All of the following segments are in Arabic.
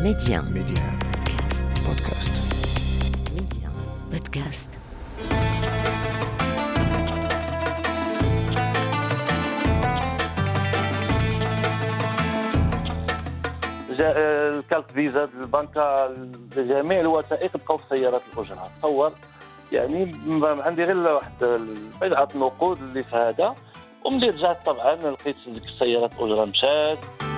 Média. بودكاست. Média. Podcast. الكارت فيزا البنكة لجميع الوثائق بقاو في سيارات الأجرة. تصور يعني عندي غير واحد بضعة نقود اللي في هذا، وملي رجعت طبعا لقيت ديك السيارات الأجرة مشات.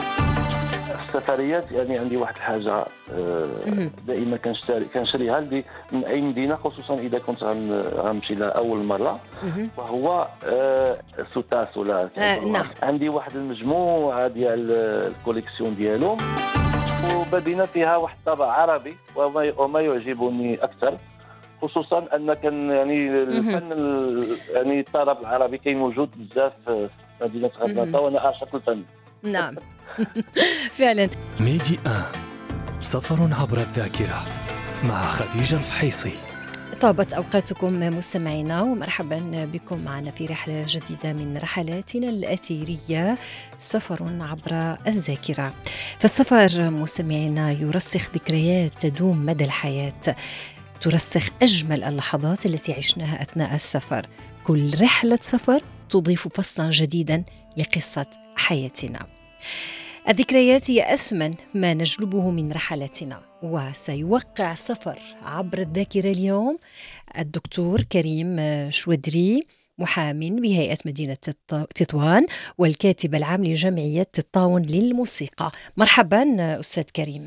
السفريات يعني عندي واحد الحاجة دائما كنشريها لدي من أي مدينة، خصوصا إذا كنت غنمشي لها أول مرة، وهو سوتاس ولا نعم. عندي واحد المجموعة ديال الكوليكسيون ديالهم، وبدينا فيها واحد الطابع عربي، وما يعجبني أكثر خصوصا أن كان يعني الفن يعني الطرب العربي كاين موجود بزاف في مدينة غرناطة، وأنا أعشق الفن. نعم. فعلا. ميدي سفر عبر الذاكرة مع خديجة الفحيصي. طابت أوقاتكم مستمعينا، ومرحبا بكم معنا في رحلة جديدة من رحلاتنا الأثيرية، سفر عبر الذاكرة. فالسفر مستمعينا يرسخ ذكريات تدوم مدى الحياة، ترسخ أجمل اللحظات التي عشناها أثناء السفر. كل رحلة سفر تضيف فصلا جديدا لقصة حياتنا. الذكريات هي أثمن ما نجلبه من رحلاتنا، وسيوقع سفر عبر الذاكرة اليوم الدكتور كريم شودري، محامٍ بهيئة مدينة تطوان والكاتب العام لجمعية تطاون للموسيقى. مرحبا أستاذ كريم.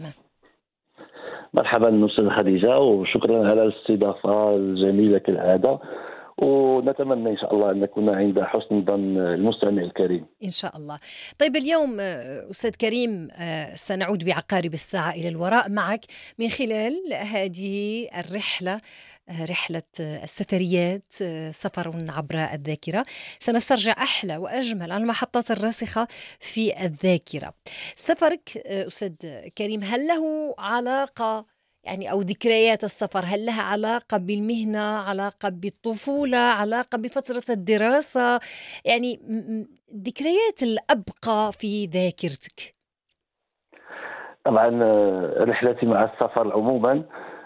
مرحبا أستاذ خديجة، وشكرا على الاستضافة الجميلة كالعادة، ونتمنى إن شاء الله أن نكون عند حسن ظن المستمع الكريم إن شاء الله. طيب اليوم أستاذ كريم سنعود بعقارب الساعة إلى الوراء معك من خلال هذه الرحلة، رحلة السفريات، سفر عبر الذاكرة. سنسترجع أحلى وأجمل المحطات الراسخة في الذاكرة. سفرك أستاذ كريم هل له علاقة يعني أو ذكريات السفر هل لها علاقة بالمهنة، علاقة بالطفولة، علاقة بفترة الدراسة، يعني ذكريات الأبقى في ذاكرتك؟ طبعا رحلتي مع السفر عموما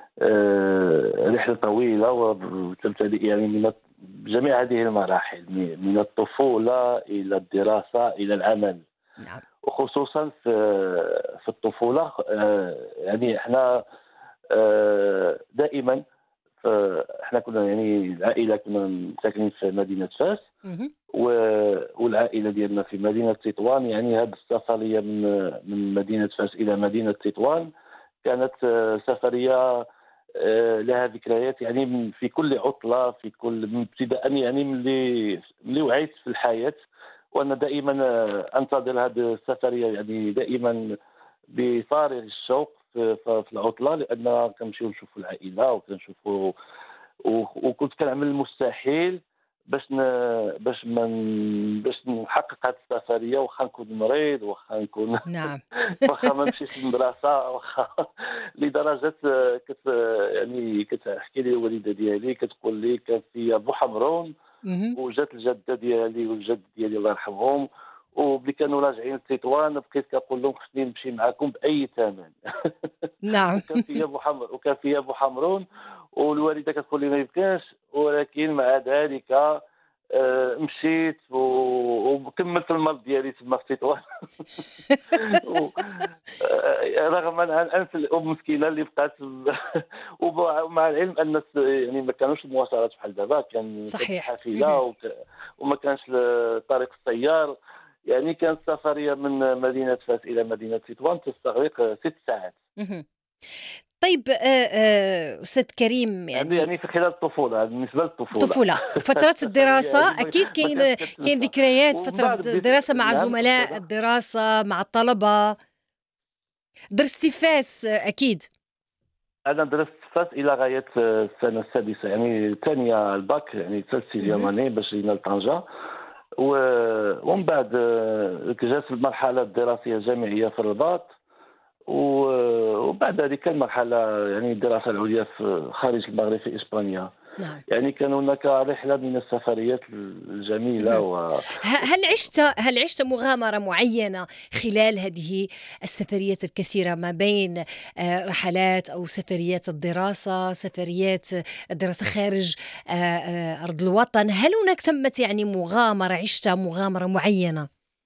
رحلة طويلة، وتمتلئ يعني من جميع هذه المراحل، من الطفولة إلى الدراسة إلى العمل. نعم. وخصوصا في الطفولة يعني احنا دائما احنا كنا يعني العائلة كنا ساكنين في مدينة فاس، والعائلة ديالنا في مدينة تطوان. يعني هذه السفرية من مدينة فاس إلى مدينة تطوان كانت سفرية لها ذكريات، يعني في كل عطلة، في كل ابتداء يعني من اللي وعيت في الحياة، وأنا دائما أنتظر هذه السفرية يعني دائما بفارغ الشوق في العطلة، لأن كنمشيو نشوفوا العائلة وكنشوفوا، وكنت كنعمل المستحيل باش نحقق هذه السفرية، واخا نكون مريض، واخا نكون نعم. واخا ما نمشيش للمدرسة، واخا لدرجة يعني كتحكي لي الوالدة ديالي كتقول لي كان فيا بو حمرون، وجات الجدة ديالي والجد ديالي الله يرحمهم، وملي كانوا راجعين لتطوان بقيت كنقول لهم خصني نمشي معكم بأي ثمن. نعم. وكان فيا بو حمرون، والوالدة كتقول لي ما يمكنش، ولكن مع ذلك مشيت وكملت المرض ديالي تما في تطوان. رغم انف الام مسكينه اللي بقات ومع العلم ان يعني ما كانوش المواصلات بحال دابا، كان حافله وما كانش طريق السيار، يعني كانت سفريه من مدينه فاس الى مدينه تطوان تستغرق 6 ساعات. طيب أستاذ كريم، يعني في خلال الطفولة، بالنسبة الطفولة وفترة الدراسة أكيد كاين ذكريات فترة الدراسة مع زملاء الدراسة، مع الطلبة. درستي فاس أكيد؟ أنا درست فاس إلى غاية السنة السادسة، يعني الثانية الباك، يعني 3 سيزياماني باش جينا لطنجة، ومن بعد جات المرحلة الدراسية الجامعية في الرباط، وبعد ذلك المرحلة يعني الدراسة العليا في خارج المغرب في إسبانيا. نعم. يعني كان هناك رحلة من السفريات الجميلة هل عشت مغامرة معينة خلال هذه السفريات الكثيرة ما بين رحلات أو سفريات الدراسة، سفريات الدراسة خارج أرض الوطن؟ هل هناك ثمة يعني مغامرة، عشت مغامرة معينة؟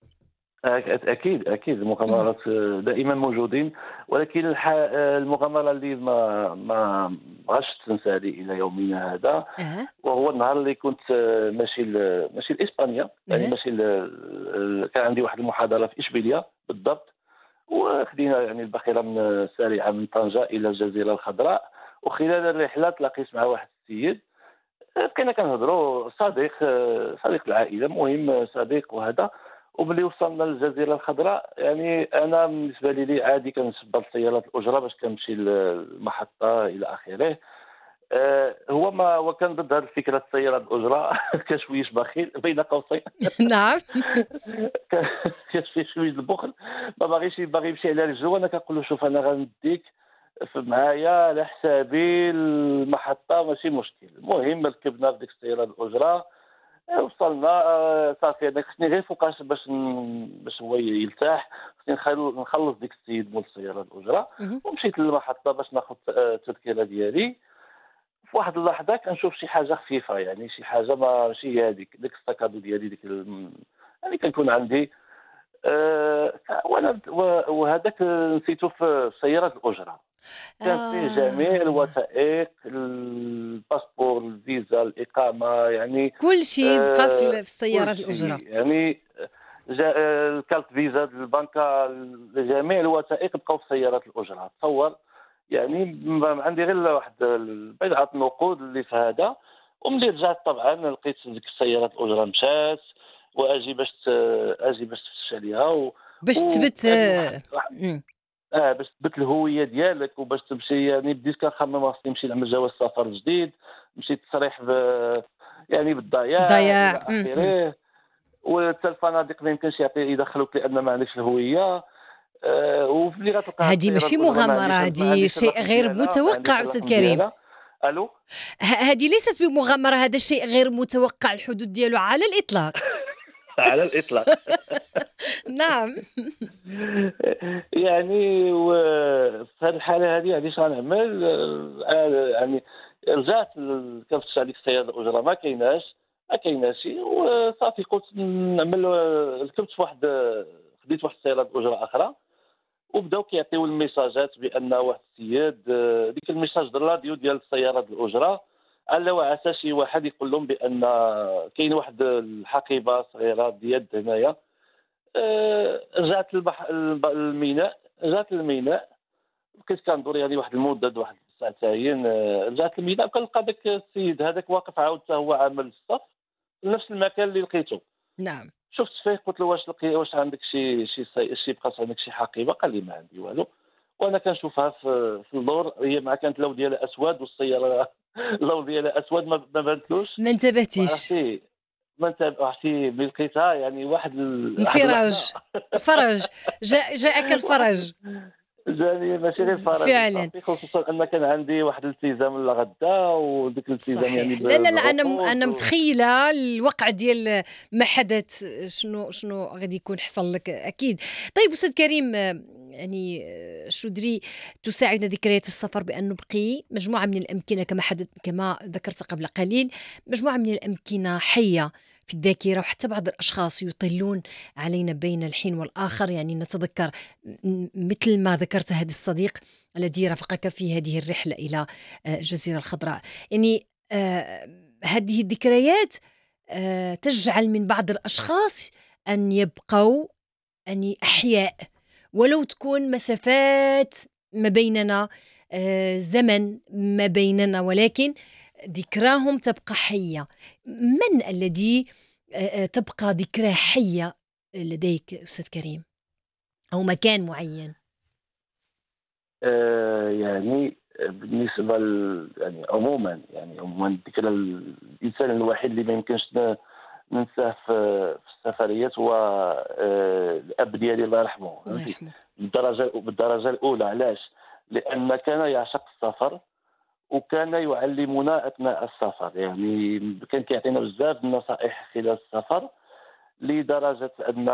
أكيد المغامرات دائما موجودين، ولكن المغامرة اللي ما غاش تنسى لي إلى يومنا هذا، وهو النهار اللي كنت ماشي لإسبانيا، يعني ماشي كان عندي واحد المحاضرة في إشبيلية بالضبط، وخدينا يعني الباخرة سريعة من طنجة إلى الجزيرة الخضراء. وخلال الرحلة تلاقيت مع واحد السيد، بقينا كنهضروا، صديق العائلة، مهم صديق وهذا. وملي وصلنا للجزيرة الخضراء، يعني أنا بالنسبة لي عادي كنسبر السيارات الأجرة باش كنمشي للمحطة إلى آخره. هو ما وكان ضد هذه الفكرة السيارات الأجرة كان شويش بخيل بين قوسين. نعم. كان فيه شوية البخل، ما باغي يمشي على رجلو. أنا كنقول له شوف أنا غنديك معايا على حسابي المحطة ماشي مشكل. المهم ركبنا في ديك السيارة الأجرة، وصلنا صافي. انا خصني غير فوقاش باش هو يرتاح، خصني نخلص ديك السيد مول السياره الاجره، ومشيت للمحطه باش ناخذ التذكره ديالي. في واحد اللحظه كنشوف شي حاجه خفيفه، يعني شي حاجه ماشي هي ديك السكادو ديالي، يعني كنكون عندي وانا وهذاك نسيته في السياره الاجره. كان فيه جميع الوثائق، الباسبور، الفيزا، الإقامة، يعني كل شيء بقى في السيارة كل الأجرة. شيء، يعني الكارت فيزا البنكة، جميع الوثائق بقاو في سيارات الأجرة. تصور يعني عندي غير واحد بضعة نقود اللي في هذا. وملي رجعت طبعا لقيت ديك السيارات الأجرة مشات، واجي باش تفتش عليها باش تثبت. باش تثبت الهويه ديالك وباش تمشي. يعني بديت كنخمم خصني نمشي نعمل جواز سفر جديد، مشيت تصريح يعني بالضياع الى اخره. وحتى الفنادق ما يمكنش يدخلوك لان ما عندكش الهويه. وفي غتلقى هذه ماشي مغامرة، هذه شيء غير متوقع أستاذ كريم. الو، هذه ليست بمغامرة، هذا شيء غير متوقع الحدود ديالو على الإطلاق. على الإطلاق. نعم. يعني وفي هذه الحالة هذه يعني اش غنعمل؟ يعني رجعت كنفتش على ديك السيارة الأجرة، ما كايناش وصافي. قلت نعمل، ركبت في خديت واحد السيارة أجرة أخرى، وبداو كيعطيو الميساجات بأن واحد السيد، ديك الميساج الراديو ديال السيارات الأجرة، على وعسى شي واحد يقول لهم بأن كاين واحد الحقيبة صغيرة ديال هنايا. رجعت للميناء، بقيت كندور يعني واحد المده، واحد ساعتين. رجعت للميناء كنلقى داك السيد هذاك واقف عاود حتى هو عامل الصف في نفس المكان اللي لقيته. نعم. شفت فيه، قلت له واش عندك شي بقات عندك شي حقيبه؟ قال لي ما عندي والو. وانا كنشوفها في اللور، هي مع كانت اللون ديالها اسود، والسياره اللون ديالها اسود، ما بانتلوش، ما انتبهتيش. ما انت عرفتي لقيتها يعني واحد الفرج. جاءك الفرج. جاني ماشي غير فرج فعلا، خصوصا ان كان عندي واحد الالتزام لغدا، وديك الالتزام صحيح. يعني لا انا متخيله الوقع ديال ما حدث، شنو غادي يكون حصل لك اكيد. طيب استاذ كريم، يعني شو دري تساعدنا ذكريات السفر بأن نبقي مجموعة من الأمكنة كما ذكرت قبل قليل، مجموعة من الأمكنة حية في الذاكرة، وحتى بعض الأشخاص يطلون علينا بين الحين والآخر. يعني نتذكر مثل ما ذكرت هذا الصديق الذي رافقك في هذه الرحلة إلى الجزيرة الخضراء. يعني هذه الذكريات تجعل من بعض الأشخاص أن يبقوا يعني أحياء، ولو تكون مسافات ما بيننا، زمن ما بيننا، ولكن ذكراهم تبقى حية. من الذي تبقى ذكرى حية لديك أستاذ كريم، أو مكان معين؟ يعني بالنسبة يعني عموما ذكرى الإنسان الوحيد اللي ما يمكنش ننساه في السفريات هو الأب ديالي الله يرحمه. بالدرجة الأولى. علاش؟ لأن كان يعشق السفر، وكان يعلمنا اثناء السفر. يعني كان كيعطينا بزاف النصائح خلال السفر، لدرجه ان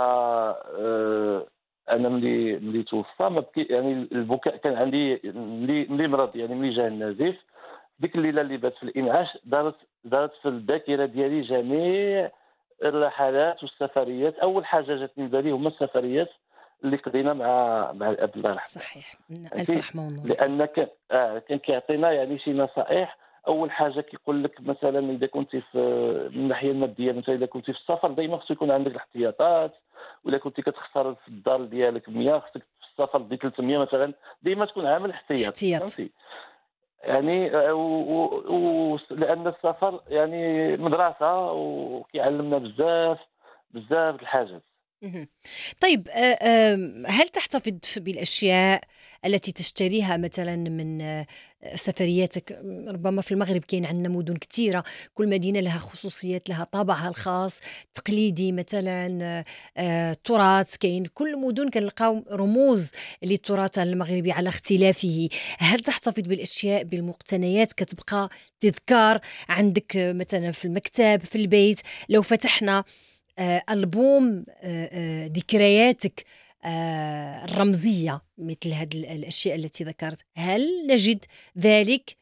انا ملي توفى ما بكي، يعني البكاء كان عندي ملي مرض، يعني ملي جا النزيف. ديك الليله اللي بات في الانعاش دارت في الذاكره ديالي جميع الرحلات والسفريات. اول حاجه جاتني لبالي هما السفريات اللي قضينا مع الاب الله يرحمه. صحيح. ألف فهمتي؟ رحمة ونور عليه. لان كان كيعطينا يعني شي نصائح. اول حاجه كيقول لك مثلا اذا كنت في من الناحيه الماديه، مثلا اذا كنت في السفر ديما خصو يكون عندك الاحتياطات. ولا كنت كتخسر في الدار ديالك 100، خصك في السفر دي 300 مثلا، ديما تكون عامل احتياط. احتياط. فهمتي؟ يعني لان السفر يعني مدرسه، وكيعلمنا بزاف بزاف د الحاجات. مهم. طيب هل تحتفظ بالأشياء التي تشتريها مثلا من سفرياتك؟ ربما في المغرب كاين عندنا مدن كثيرة، كل مدينة لها خصوصيات، لها طابعها الخاص تقليدي. مثلا تراث، كاين كل مدن كنلقاو رموز للتراث المغربي على اختلافه. هل تحتفظ بالأشياء، بالمقتنيات، كتبقى تذكار عندك مثلا في المكتب، في البيت؟ لو فتحنا ألبوم ذكرياتك الرمزية مثل هذه الأشياء التي ذكرت، هل نجد ذلك؟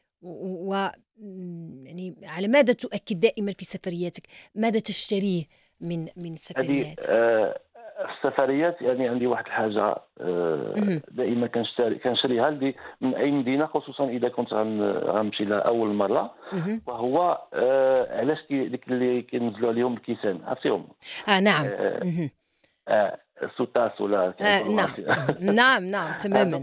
يعني على ماذا تؤكد دائما في سفرياتك؟ ماذا تشتريه من هذه السفريات؟ السفريات، يعني عندي واحد الحاجه مهم. دائما كنشريها من اي مدينه، خصوصا اذا كنت غنمشي لها اول مره. مهم. وهو علاش ديك اللي كينزلوا عليهم الكيسان، عرفتيهم؟ نعم. آه، مهم. سوتاس ولا كيقولوا نعم. نعم نعم هذوك. تماما.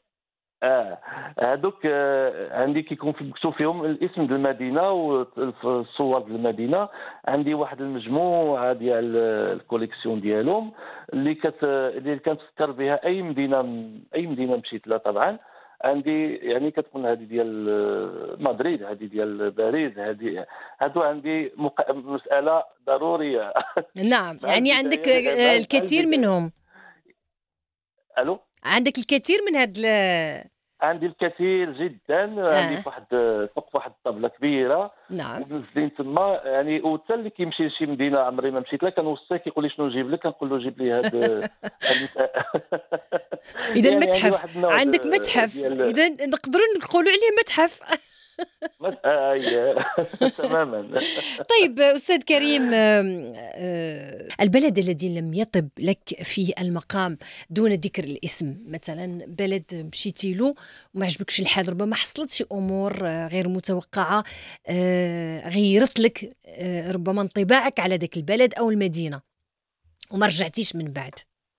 هذوك عندي كيكون مكتوب فيهم الاسم ديال المدينه والصور ديال المدينه. عندي واحد المجموعه ديال الكوليكسيون ديالهم اللي كنتفكر بها اي مدينه مشيت لها. طبعا عندي يعني كتكون هذه ديال مدريد، هذه ديال باريس، هادو عندي مساله ضروريه. نعم، مع يعني عندك البدايه مع الكثير البدايه. منهم. الو. عندك الكثير من هاد عندي الكثير جدا. عندي آه فوق واحد الطابله كبيره نعم. ومنزلين تما. يعني وحتى اللي كيمشي لشي مدينه عمري ما مشيت لها كنوصيه كيقول لي شنو نجيب لك، كنقول له جيب لي هاد إذا يعني عندي متحف، واحد النوع عندك متحف، ديال إذا نقدروا نقولوا عليه متحف. تماما. طيب أستاذ كريم، البلد الذي لم يطب لك فيه المقام، دون ذكر الاسم، مثلا بلد مشيتي له وما عجبكش الحال، ربما حصلت شي أمور غير متوقعة غيرت لك ربما انطباعك على ذاك البلد أو المدينة وما رجعتيش من بعد.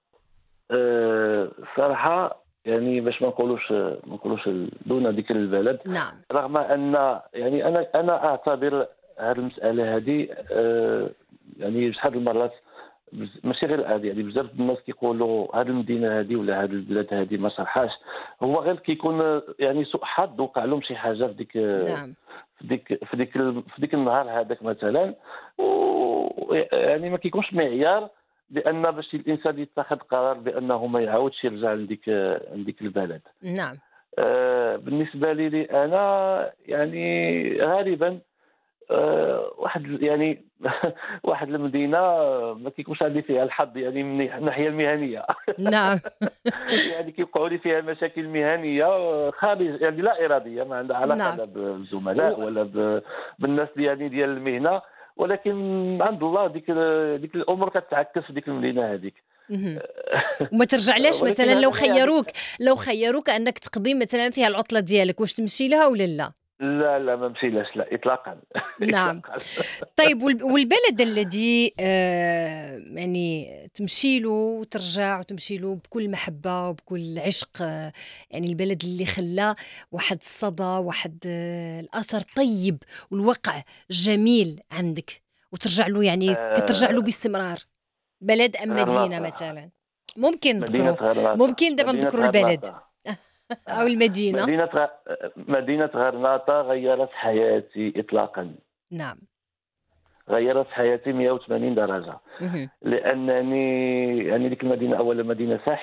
صراحه يعني باش ما نقولوش دون ذكر البلد. نعم. رغم ان يعني انا اعتبر هذه المساله هذه يعني شحال المرات ماشي غير هذه، يعني بزاف الناس كيقولوا هذه المدينه هذه ولا هذه البلاد هذه ما صرحاش. هو غير كيكون يعني سوء حظ وقع لهم شي حاجه في نعم. ديك النهار هذاك مثلا. يعني ما كيكونش معيار بان باش الانسان يتخذ قرار بانه ما يعاودش يرجع لديك البلد. نعم. بالنسبه لي انا يعني غالبا واحد يعني واحد المدينه ما كيكونش عندي فيها الحظ، يعني من الناحيه المهنيه. نعم. يعني كيوقعوا لي فيها مشاكل مهنيه خارج، يعني لا اراديه، ما عندها علاقه نعم. لا بالزملاء ولا بالناس يعني ديال المهنه. ولكن عند الله ديك الامور كتعكس في ديك المدينه هذيك. مهم. وما ترجعلاش ولكن مثلا لو هذا ما يعني خيروك انك تقضي مثلا فيها العطله ديالك، واش تمشي لها ولا لا؟ لا ما مشيلاش، لا اطلاقا. نعم. اطلاقا. طيب والبلد الذي يعني تمشي له وترجع وتمشي له بكل محبه وبكل عشق، يعني البلد اللي خلى واحد الصدى، واحد الاثر طيب والوقع جميل عندك وترجع له، يعني كترجع له باستمرار، بلد ام مدينه غرناطه. مثلا؟ ممكن مدينه نذكروا، غرناطه. ممكن دابا مدينه نذكروا البلد غرناطه. او المدينه. مدينه غرناطه غيرت حياتي اطلاقا. نعم. غيرت حياتي 180 درجه. مهم. لانني يعني ديك المدينه اولا مدينه ساحره.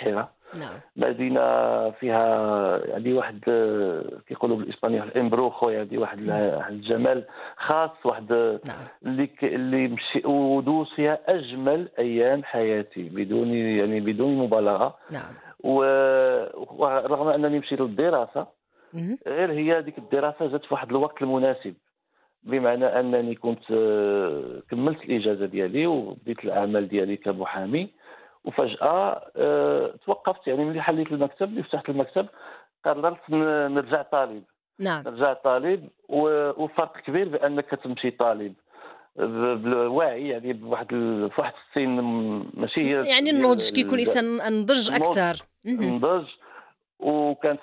نعم. مدينه فيها يعني واحد كيقولوا بالاسبانيه الامبروخو، يعني واحد الجمال خاص، واحد نعم. اللي مشي ودوز فيها اجمل ايام حياتي بدون مبالغه. نعم. ورغم انني مشيت للدراسه، غير هي ديك الدراسه جات في واحد الوقت المناسب، بمعنى انني كنت كملت الاجازه ديالي وبديت الاعمال ديالي كمحامي، وفجاه توقفت. يعني ملي حليت المكتب، ملي فتحت المكتب، قررت نرجع طالب. نعم. نرجع طالب، وفرق كبير بانك تمشي طالب بالوعي، يعني في واحد السن ماشي هي يعني النضج، كيكون الانسان نضج اكثر. نضج. وكانت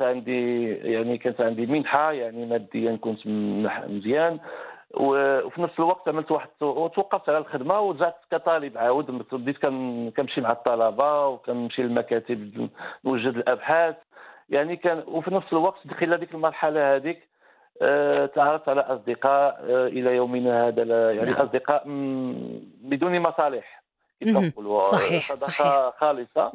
عندي منحه، يعني ماديا كنت مزيان، وفي نفس الوقت عملت وتوقفت على الخدمه ورجعت كطالب عاود. بديت كنمشي مع الطلبه وكنمشي للمكاتب نوجد الابحاث، يعني وفي نفس الوقت خلال هذيك المرحله هذيك تعرفت على اصدقاء الى يومنا هذا، يعني نعم. اصدقاء بدون مصالح كيف كنقولوا، صحيح. صداقه خالصه.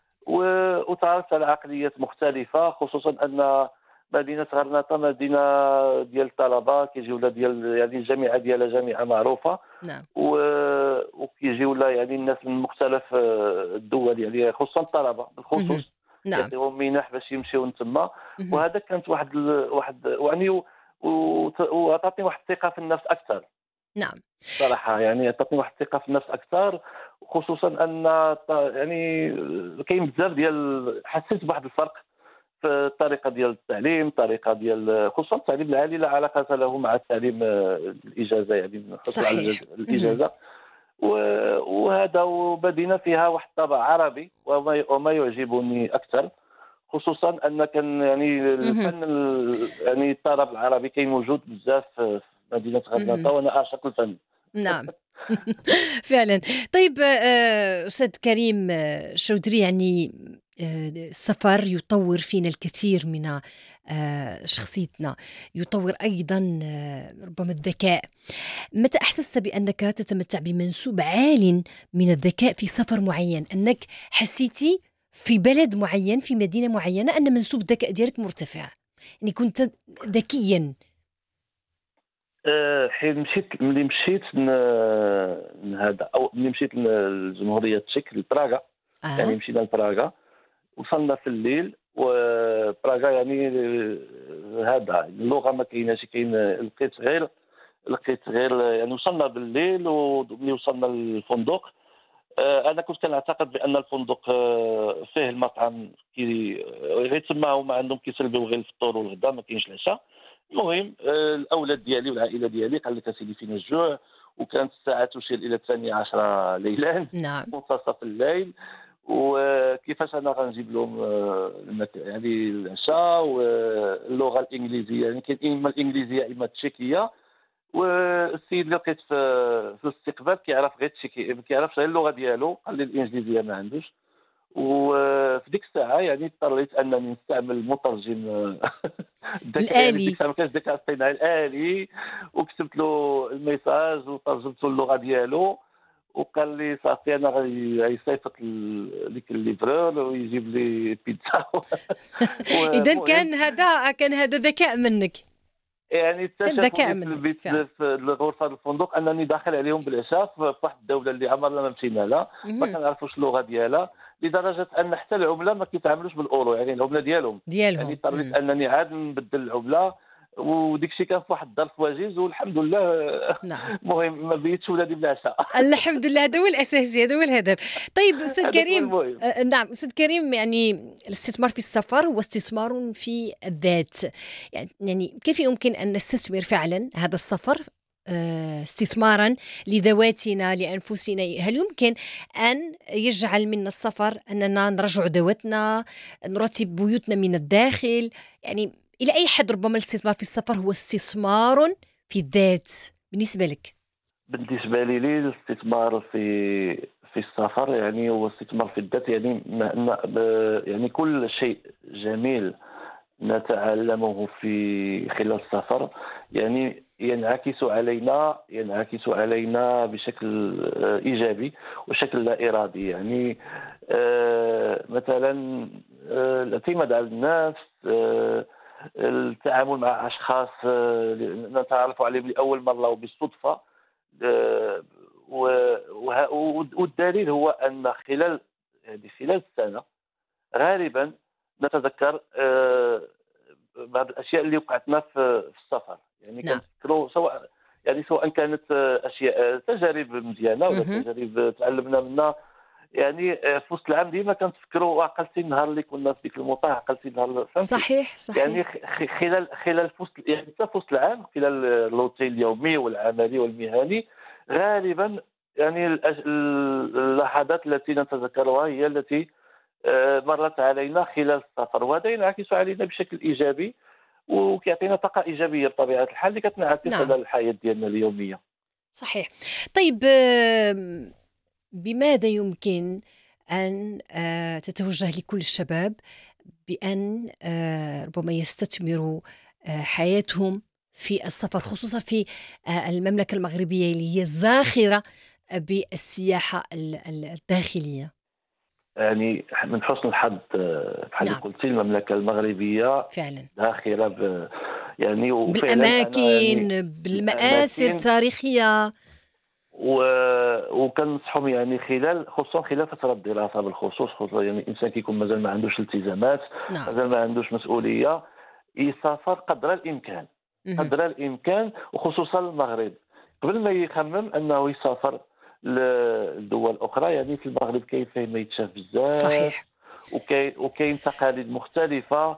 وتعرفت على عقليات مختلفه، خصوصا ان مدينه غرناطه مدينه ديال الطلبه، كيجيو لها يعني الجامعه ديالها جامعه معروفه. نعم. وكيجيو لها يعني الناس من مختلف الدول، يعني خصوصا الطلبه بالخصوص. نعم. يعطيهم منح باش يمشيو تما. وهذا كانت واحد يعني وعطاتني واحد الثقه في النفس اكثر. نعم. صراحه يعني عطاتني واحد الثقه في النفس اكثر، خصوصا ان يعني كاين بزاف حسيت بواحد الفرق في الطريقه ديال التعليم، طريقه ديال خصوصا التعليم العالي لا علاقه له مع التعليم الاجازه، يعني نحطوا على صحيح. الاجازه. وهذا وبدينا فيها واحد الطابع عربي، وما يعجبني اكثر، خصوصا ان كان يعني الفن يعني الطرب العربي كاين موجود بزاف في مدينه غرناطه، وانا اعشق الفن. نعم. فعلا. طيب أستاذ كريم شودري، يعني السفر يطور فينا الكثير من شخصيتنا، يطور أيضا ربما الذكاء. متى أحسست بأنك تتمتع بمنسوب عال من الذكاء في سفر معين، أنك حسيتي في بلد معين، في مدينة معينة، أن منسوب الذكاء ديالك مرتفع، يعني كنت ذكيا؟ حين ملي مشيت ملي مشيت لجمهورية التشيك لبراغا. يعني مشينا لبراغا، وصلنا في الليل، وبراغا يعني هذا اللغة ما كايناش، لقيت غير يعني وصلنا بالليل. وملي وصلنا للفندق، انا كنت كنعتقد بان الفندق فيه المطعم غير تما هما عندهم كيسلبوا غير الفطور والغدا، ما كاينش العشاء. المهم الاولاد ديالي والعائله ديالي قال لك اسيدي فينا الجوع، وكانت الساعه تشير الى 12 ليلا. نعم. منتصف الليل. وكيفاش انا غنجيب لهم يعني العشاء واللغه الانجليزيه، يعني كاين اما الانجليزيه اما التشيكيه. والسيد اللي لقيت في الاستقبال كيعرف غير التشيكي، ما كيعرفش غير اللغه ديالو، قال لي الانجليزيه ما عندوش. وفي ديك الساعه يعني اضطريت انني نستعمل مترجم الذكاء، الآلي. ديك الساعه ما كانش الذكاء الاصطناعي الالي، وكتبت له الميساج وترجمت له اللغه ديالو، وقال لي صافي انا غيصيفط ديك الليفرور ويجيب لي بيتزا. إذا كان هذا ذكاء منك، يعني كان اكتشفوا ذكاء في منك البيت فعلا. في الغرفه الفندق انني داخل عليهم بالعشاء في واحد الدوله اللي عمرنا ما مشينا لها، ما كنعرفوش اللغه ديالها، لدرجه ان حتى العمله ما كيتعاملوش بالاورو، يعني العمله ديالهم. يعني اضطريت انني عاد نبدل العمله، وديك الشيء كان في واحد الظرف وجيز، والحمد لله. نعم. المهم ما بيتش ولادي بالعشاء. الحمد لله، هذا هو الأساسي، هذا هو الهدف. طيب أستاذ هذاك هو كريم، المهم. نعم أستاذ كريم، يعني الاستثمار في السفر هو استثمار في الذات. يعني كيف يمكن أن نستثمر فعلا هذا السفر استثمارا لذواتنا لأنفسنا؟ هل يمكن أن يجعل منا السفر أننا نرجع ذواتنا، نرتب بيوتنا من الداخل؟ يعني إلى أي حد ربما الاستثمار في السفر هو استثمار في الذات بالنسبة لك؟ بالنسبه لي الاستثمار في السفر يعني هو استثمار في الذات، يعني يعني كل شيء جميل نتعلمه في خلال السفر، يعني ينعكس علينا بشكل إيجابي وشكل لا إرادي. يعني مثلا الاعتماد على الناس، التعامل مع أشخاص نتعرف عليهم لأول مرة وبالصدفة. والدليل هو أن خلال السنة غالبا نتذكر بعض الاشياء اللي وقعتنا في السفر. يعني نعم. كنفكروا سواء كانت اشياء تجارب مزيانه ولا تجارب تعلمنا منها. يعني في وسط العام ديما كنتفكروا عقلتي النهار اللي كنا في ديك الموطا، عقلتي النهار صحيح. يعني خلال يعني حتى في وسط العام، خلال الروتين اليومي والعملي والمهني غالبا يعني اللحظات التي نتذكرها هي التي مرت علينا خلال السفر، وهذا ينعكس علينا بشكل ايجابي وكيعطينا طاقه ايجابيه بطبيعه الحال اللي كتنعكس على الحياه ديالنا اليوميه. صحيح. طيب، بماذا يمكن أن تتوجه لكل الشباب بأن ربما يستثمروا حياتهم في السفر، خصوصا في المملكة المغربية اللي هي زاخرة بالسياحة الداخلية؟ يعني من حسن الحظ بحال اللي قلتي المملكة المغربية فعلا داخلة يعني بالأماكن يعني بالمآثر التاريخية، وكنصحهم يعني خصوصا خلال فترة الدراسة بالخصوص، يعني الإنسان كيكون مازال ما عندوش التزامات، مازال ما عندوش مسؤولية، يسافر قدر الإمكان وخصوصا المغرب قبل ما يخمم أنه يسافر لدول أخرى. يعني في المغرب كاين فيه ما يتشاف بزاف. صحيح. وكاين تقاليد مختلفة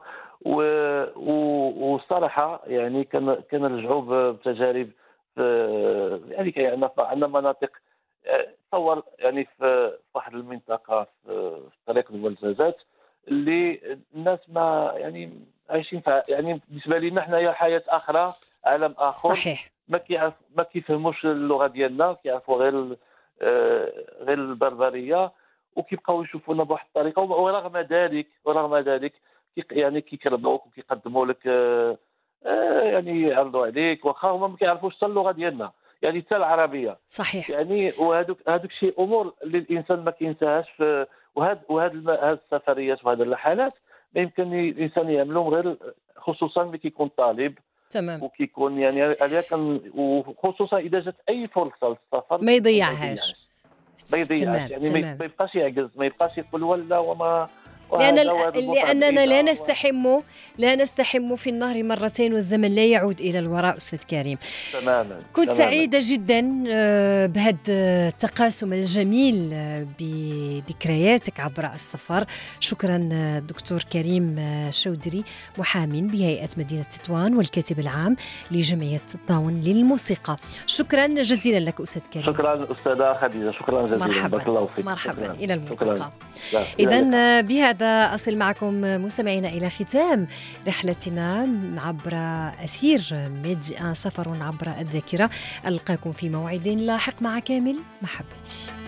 والصراحة يعني كنرجعوا بتجارب. يعني عندنا مناطق تصور يعني في واحد المنطقة في طريق الولزازات اللي الناس ما يعني عايشين يعني بالنسبة لنا حنايا حياة أخرى، عالم آخر. صحيح. ما كيفهموش اللغة ديالنا، كيعرفوا غير البربرية وكيبقاو يشوفونا بواحد الطريقة. ورغم ذلك يعني كيكرموك وكيقدموا لك يعني يعرضوا عليك واخا هما ما كيعرفوش حتى اللغة ديالنا، يعني حتى العربية. صحيح. يعني وهذوك شي امور اللي الانسان ما كينساهاش. وهاد السفريات وهاد الرحلات ما يمكن الانسان يعملهم غير خصوصا ملي كيكون طالب. تمام. وكيكون يعني وخصوصا اذا جات اي فرصه للسفر ما يضيعهاش. يعني ما يبقاش يعجز، ما يبقاش يقول ولا وما لأننا لا نستحم في النهر مرتين والزمن لا يعود إلى الوراء. أستاذ كريم، كنت سعيدة جدا بهذا التقاسم الجميل بذكرياتك عبر السفر. شكرا دكتور كريم شودري، محامي بهيئة مدينة تطوان والكاتب العام لجمعية داون للموسيقى. شكرا جزيلا لك أستاذ كريم. شكرا أستاذة خديجة، شكرا جزيلا. مرحبا. إلى الملتقى. إذن بهذا أصل معكم مستمعينا إلى ختام رحلتنا عبر أثير ميدي 1، سفر عبر الذاكرة. ألقاكم في موعد لاحق مع كامل محبتي.